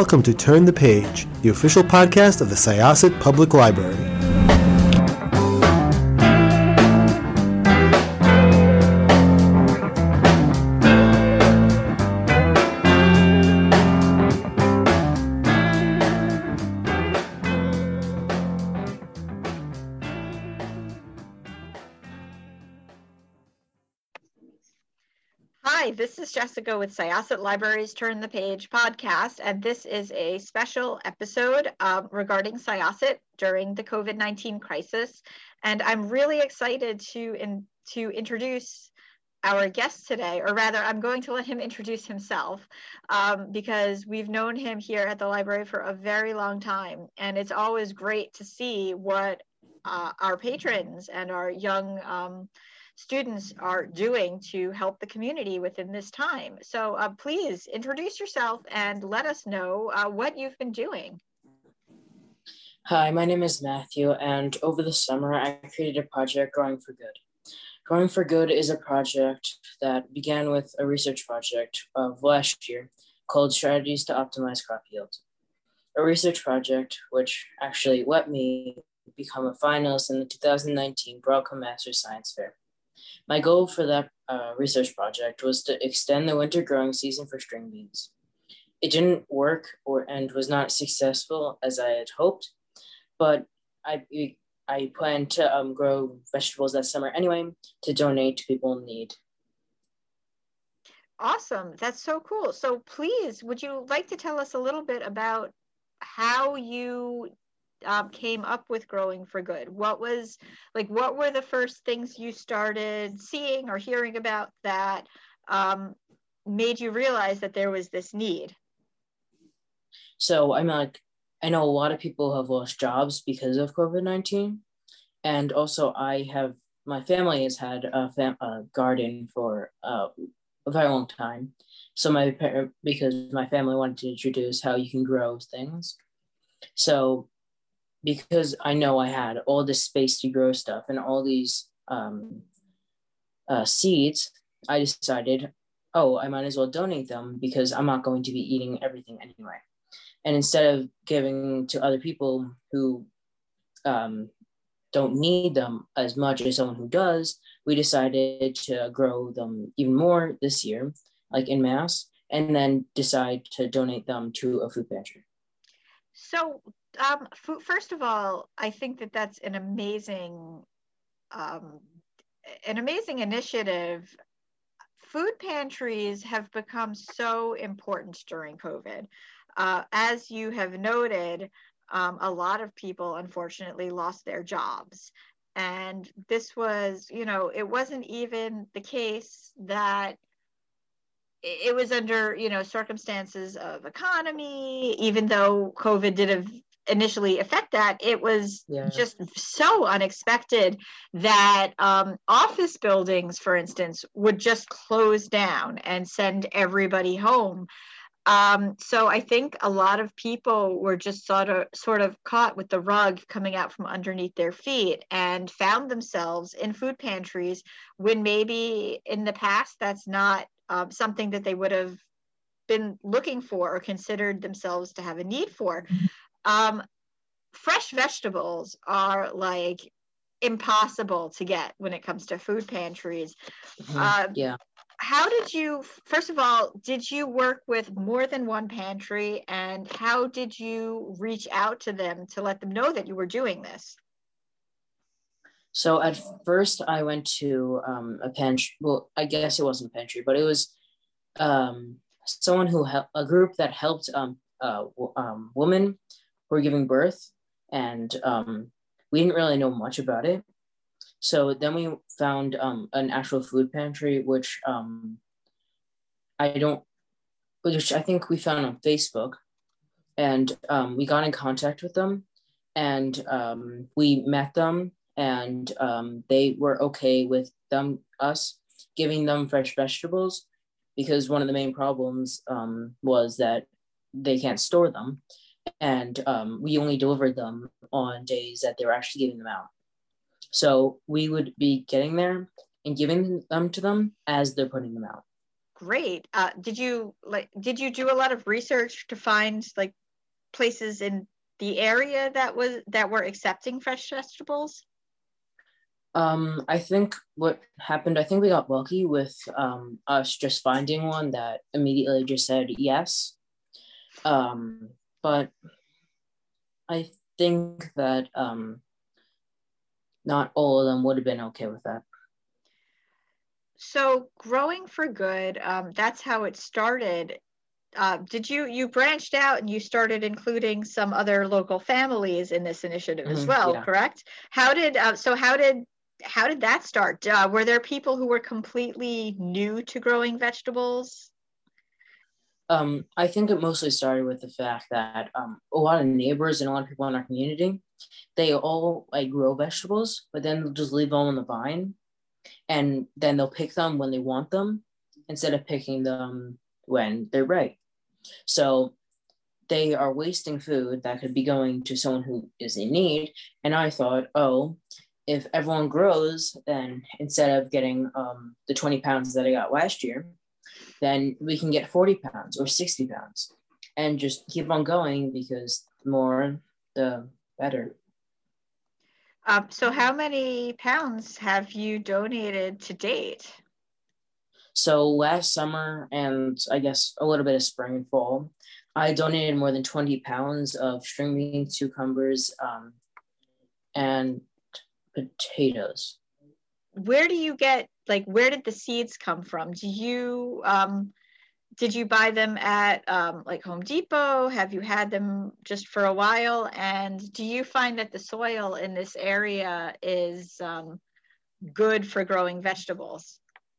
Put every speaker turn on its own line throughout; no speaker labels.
welcome to Turn the Page, the official podcast of the Syosset Public Library.
Hi, this is Jessica with Syosset Library's Turn the Page podcast, and this is a special episode regarding Syosset during the COVID-19 crisis. And I'm really excited to introduce our guest today, or rather, I'm going to let him introduce himself because we've known him here at the library for a very long time, and it's always great to see what our patrons and our young students are doing to help the community within this time. So please introduce yourself and let us know what you've been doing.
Hi, my name is Matthew, and over the summer I created a project, Growing for Good. Growing for Good is a project that began with a research project of last year called Strategies to Optimize Crop Yield. A research project which actually let me become a finalist in the 2019 Broadcom Masters Science Fair. My goal for that research project was to extend the winter growing season for string beans. It didn't work and was not successful as I had hoped, but I plan to grow vegetables that summer anyway to donate to people in need.
Awesome. That's so cool. So please, would you like to tell us a little bit about how you came up with Growing for Good? What were the first things you started seeing or hearing about that made you realize that there was this need?
So I know a lot of people have lost jobs because of COVID-19. And also my family has had a garden for a very long time. So because my family wanted to introduce how you can grow things. So because I know I had all this space to grow stuff and all these seeds, I decided, I might as well donate them because I'm not going to be eating everything anyway. And instead of giving to other people who don't need them as much as someone who does, we decided to grow them even more this year, like en masse, and then decide to donate them to a food pantry.
So first of all, I think that that's an amazing initiative. Food pantries have become so important during COVID. As you have noted, a lot of people unfortunately lost their jobs. And this was, it wasn't even the case that it was under, circumstances of economy, even though COVID did initially affect that. It was just so unexpected that office buildings, for instance, would just close down and send everybody home. So I think a lot of people were just sort of caught with the rug coming out from underneath their feet and found themselves in food pantries when maybe in the past that's not something that they would have been looking for or considered themselves to have a need for. Fresh vegetables are like impossible to get when it comes to food pantries. How did you, first of all, did you work with more than one pantry, and how did you reach out to them to let them know that you were doing this?
So at first I went to a pantry. Well, I guess it wasn't a pantry, but it was someone who helped, a group that helped women who were giving birth, and we didn't really know much about it. So then we found an actual food pantry, which I think we found on Facebook, and we got in contact with them, and we met them, and they were okay with us giving them fresh vegetables, because one of the main problems was that they can't store them, and we only delivered them on days that they were actually giving them out. So we would be getting there and giving them to them as they're putting them out.
great. Did you do a lot of research to find like places in the area that were accepting fresh vegetables?
I think what happened, I think we got lucky with us just finding one that immediately just said yes. But I think that not all of them would have been okay with that.
So Growing for Good, that's how it started. Did you branched out and you started including some other local families in this initiative as well,
yeah.
correct? How did that start? Were there people who were completely new to growing vegetables?
I think it mostly started with the fact that a lot of neighbors and a lot of people in our community, they all like grow vegetables, but then they'll just leave them on the vine, and then they'll pick them when they want them instead of picking them when they're right. So they are wasting food that could be going to someone who is in need. And I thought, oh, if everyone grows, then instead of getting the 20 pounds that I got last year, then we can get 40 pounds or 60 pounds and just keep on going, because the more, the better.
So how many pounds have you donated to date?
So last summer, and I guess a little bit of spring and fall, I donated more than 20 pounds of string beans, cucumbers, and potatoes.
Where do you get, like, where did the seeds come from? Did you buy them at like Home Depot? Have you had them just for a while? And do you find that the soil in this area is good for growing vegetables?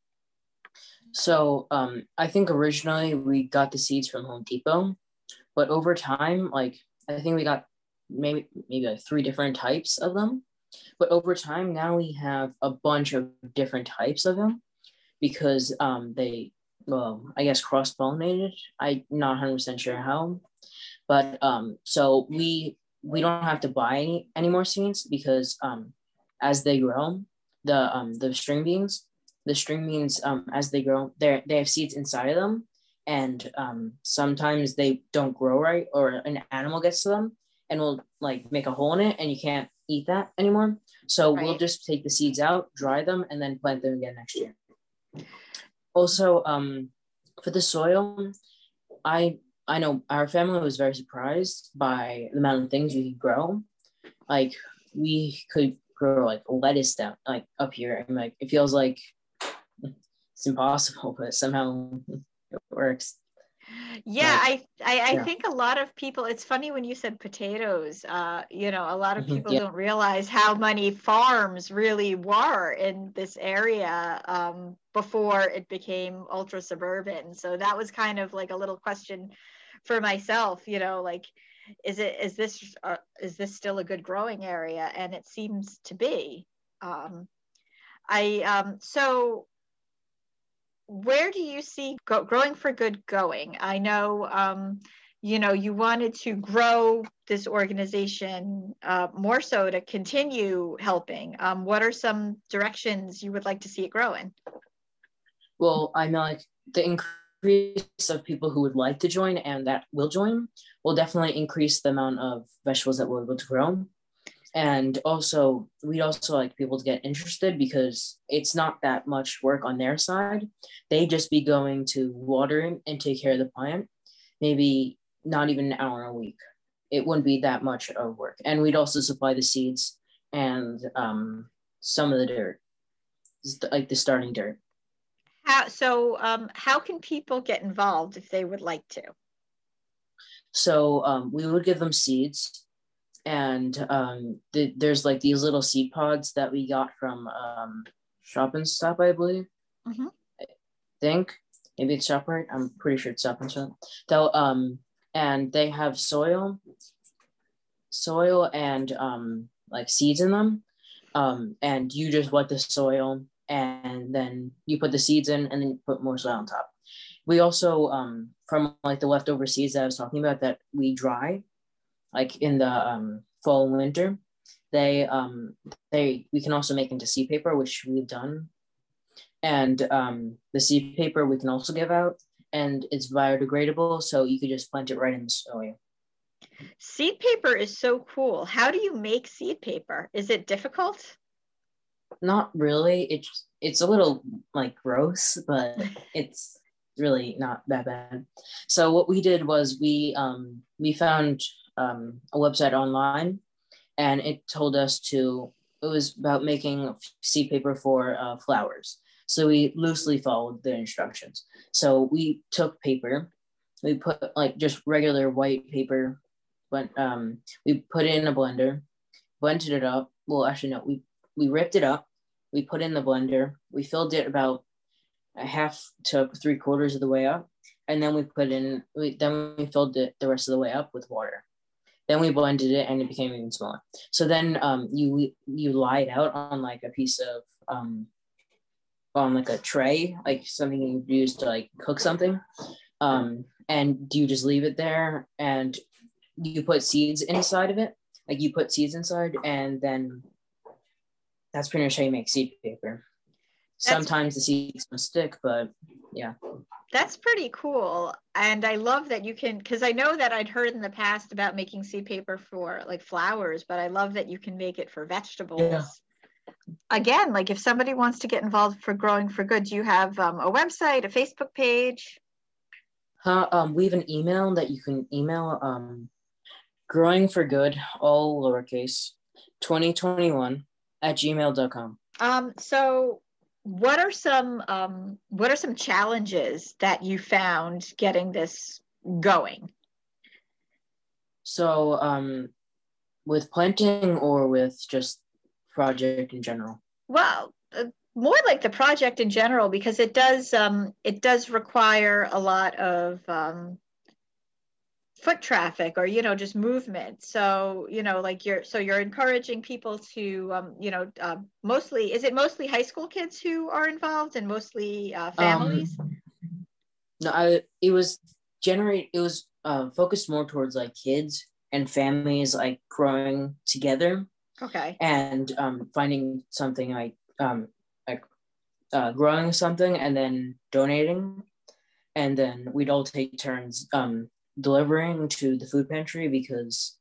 So I think originally we got the seeds from Home Depot, but over time, like I think we got maybe like 3 different types of them. But over time, now we have a bunch of different types of them because they, well, I guess cross-pollinated. I'm not 100% sure how, but so we don't have to buy any more seeds because as they grow, the string beans as they grow, they have seeds inside of them, and sometimes they don't grow right, or an animal gets to them and will like make a hole in it, and you can't eat that anymore. So We'll just take the seeds out, dry them, and then plant them again next year. Also, for the soil, I know our family was very surprised by the amount of things we could grow. Like we could grow like lettuce down like up here, and like it feels like it's impossible, but somehow it works.
Yeah, I think a lot of people, it's funny when you said potatoes, a lot of people don't realize how many farms really were in this area before it became ultra suburban. So that was kind of like a little question for myself, like, is this still a good growing area? And it seems to be. So where do you see Growing for Good going? I know, you wanted to grow this organization more so to continue helping. What are some directions you would like to see it grow in?
Well, I know like the increase of people who would like to join and that will join will definitely increase the amount of vegetables that we're able to grow. And also, we'd also like people to get interested because it's not that much work on their side. They just be going to water and take care of the plant, maybe not even an hour a week. It wouldn't be that much of work. And we'd also supply the seeds and some of the dirt, like the starting dirt.
How can people get involved if they would like to?
So we would give them seeds. And there's like these little seed pods that we got from Shop and Stop, I believe.
Mm-hmm.
I think maybe it's ShopRite. I'm pretty sure it's Stop and Shop. And they have soil and like seeds in them. And you just wet the soil, and then you put the seeds in, and then you put more soil on top. We also from like the leftover seeds that I was talking about that we dry, like in the fall and winter, we can also make into seed paper, which we've done. And the seed paper we can also give out, and it's biodegradable, so you could just plant it right in the soil.
Seed paper is so cool. How do you make seed paper? Is it difficult?
Not really. It's a little like gross, but it's really not that bad. So what we did was we found a website online, and it told us it was about making seed paper for flowers. So we loosely followed the instructions. So we took paper, we put like just regular white paper, but we put it in a blender, blended it up. Well, actually no, we ripped it up, we put it in the blender, we filled it about a half to 3/4 of the way up, and then we filled it the rest of the way up with water. Then we blended it, and it became even smaller. So then you lie it out on like a piece of on like a tray, like something you use to like cook something, and you just leave it there, and you put seeds inside of it. Like you put seeds inside, and then that's pretty much how you make seed paper. Sometimes the seeds don't stick, but yeah.
That's pretty cool. And I love that you can, because I know that I'd heard in the past about making seed paper for like flowers, but I love that you can make it for vegetables.
Yeah.
Again, like if somebody wants to get involved for Growing for Good, do you have a website, a Facebook page?
We have an email that you can email, Growing for Good, all lowercase, 2021 @gmail.com.
So what are some challenges that you found getting this going?
So with planting or with just project in general?
Well, more like the project in general, because it does require a lot of foot traffic, or just movement. So like you're encouraging people to mostly, is it mostly high school kids who are involved, and mostly families?
No, it was focused more towards like kids and families, like growing together.
Okay.
And finding something like growing something and then donating, and then we'd all take turns delivering to the food pantry, because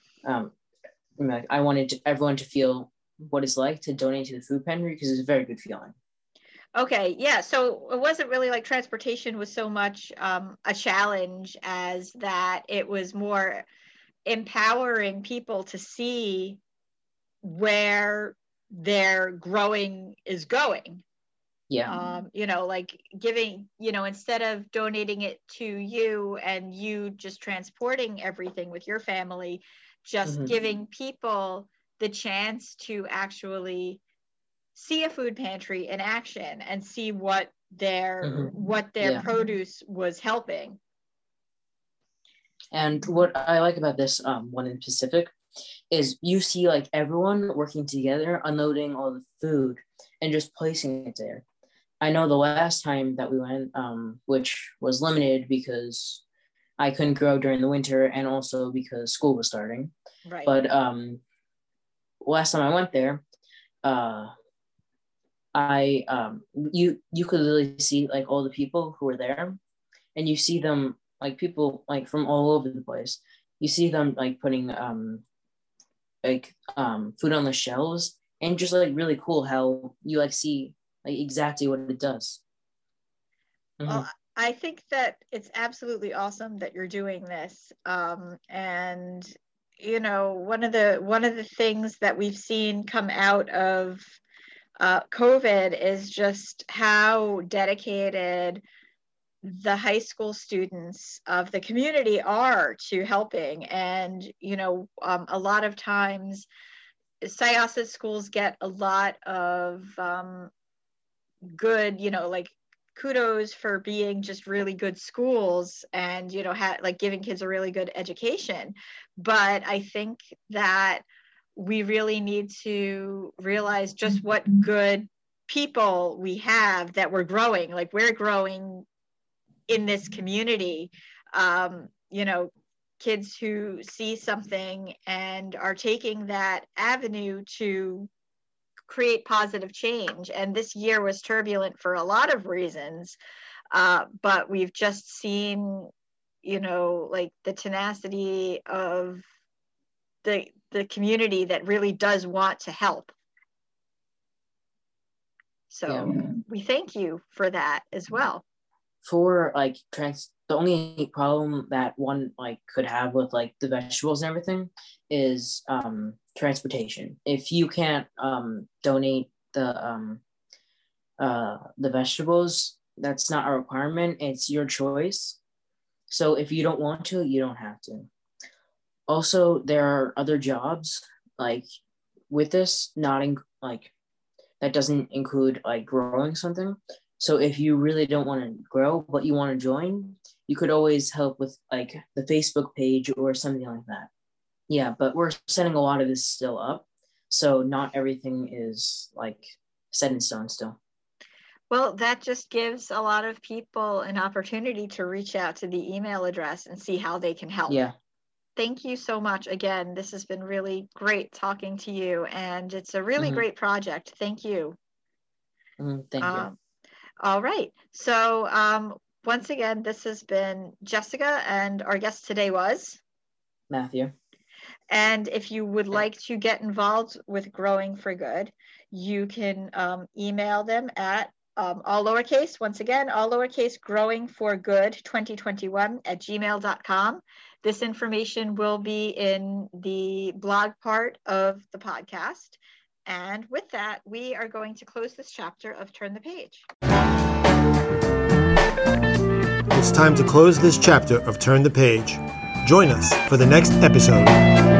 I wanted everyone to feel what it's like to donate to the food pantry, because it's a very good feeling.
Okay, yeah. So it wasn't really like transportation was so much a challenge as that it was more empowering people to see where their growing is going.
Yeah.
Like giving, instead of donating it to you and you just transporting everything with your family, just giving people the chance to actually see a food pantry in action and see what their produce was helping.
And what I like about this one in Pacific is you see like everyone working together, unloading all the food and just placing it there. I know the last time that we went, which was limited because I couldn't grow during the winter and also because school was starting.
Right.
But last time I went there, you could literally see like all the people who were there, and you see them like people like from all over the place. You see them like putting food on the shelves, and just like really cool how you like see like exactly what it does.
Well, I think that it's absolutely awesome that you're doing this. And one of the things that we've seen come out of COVID is just how dedicated the high school students of the community are to helping. And a lot of times Syosset schools get a lot of good, like kudos for being just really good schools, and like giving kids a really good education. But I think that we really need to realize just what good people we have, that we're growing in this community. Kids who see something and are taking that avenue to create positive change. And this year was turbulent for a lot of reasons, but we've just seen, like the tenacity of the community that really does want to help. So we thank you for that as well.
For like the only problem that one like could have with like the vegetables and everything is transportation. If you can't donate the vegetables, that's not a requirement. It's your choice. So if you don't want to, you don't have to. Also, there are other jobs like with this, that doesn't include like growing something. So if you really don't want to grow, but you want to join, you could always help with like the Facebook page or something like that. Yeah, but we're setting a lot of this still up. So not everything is like set in stone still.
Well, that just gives a lot of people an opportunity to reach out to the email address and see how they can help.
Yeah.
Thank you so much. Again, this has been really great talking to you, and it's a really great project. Thank you.
Thank you.
All right. So once again, this has been Jessica, and our guest today was
Matthew.
And if you would like to get involved with Growing for Good, you can email them at all lowercase, once again, all lowercase, growingforgood2021@gmail.com. This information will be in the blog part of the podcast. And with that, we are going to close this chapter of Turn the Page.
It's time to close this chapter of Turn the Page. Join us for the next episode.